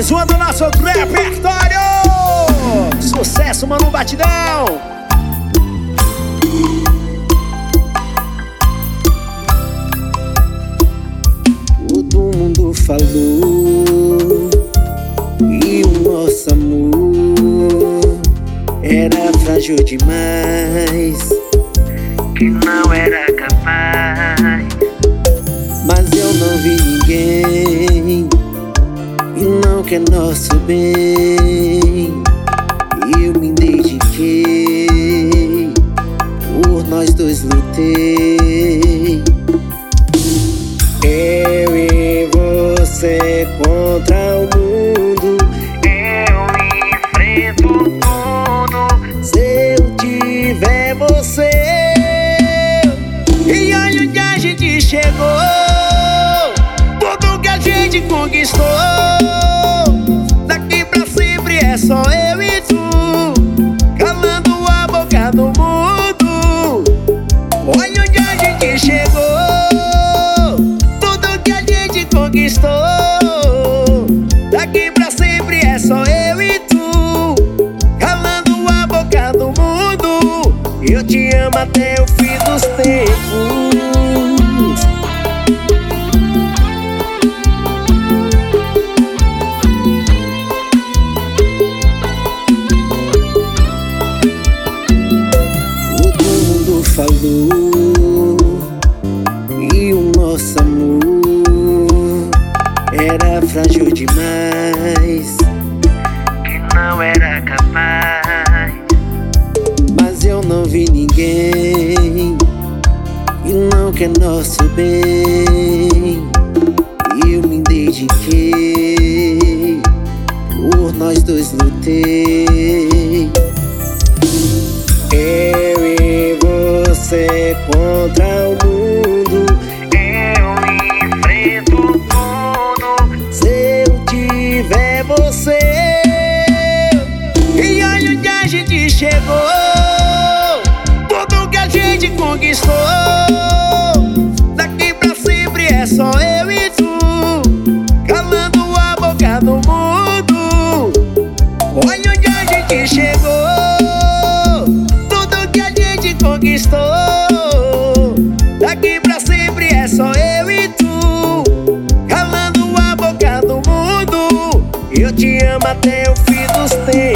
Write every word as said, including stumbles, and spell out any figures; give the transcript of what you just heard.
mais uma do nosso repertório. Sucesso, mano, batidão. Todo mundo falou e o nosso amor era frágil demais, que não era capaz. Mas eu não vi ninguém e não quer nosso bem. Eu me dediquei, por nós dois lutei. Eu e você contra o mundo, eu enfrento tudo se eu tiver você. E olha onde a gente chegou, tudo que a gente conquistou. Daqui pra sempre é só eu e tu, calando a boca do mundo. Olha onde a gente chegou, tudo que a gente conquistou. Daqui pra sempre é só eu e tu, calando a boca do mundo. Eu te amo até o fim dos tempos. Falou e o nosso amor era frágil demais, que não era capaz. Mas eu não vi ninguém e não quer nosso bem. Eu me dediquei, por nós dois lutei. Eu e você contra o mundo, eu enfrento tudo se eu tiver você. E olha onde a gente chegou, tudo que a gente conquistou. Daqui pra sempre é só eu e tu, calando a boca do mundo. Olha onde a gente chegou, conquistou. Daqui pra sempre é só eu e tu, calando a boca do mundo. Eu te amo até o fim dos tempos.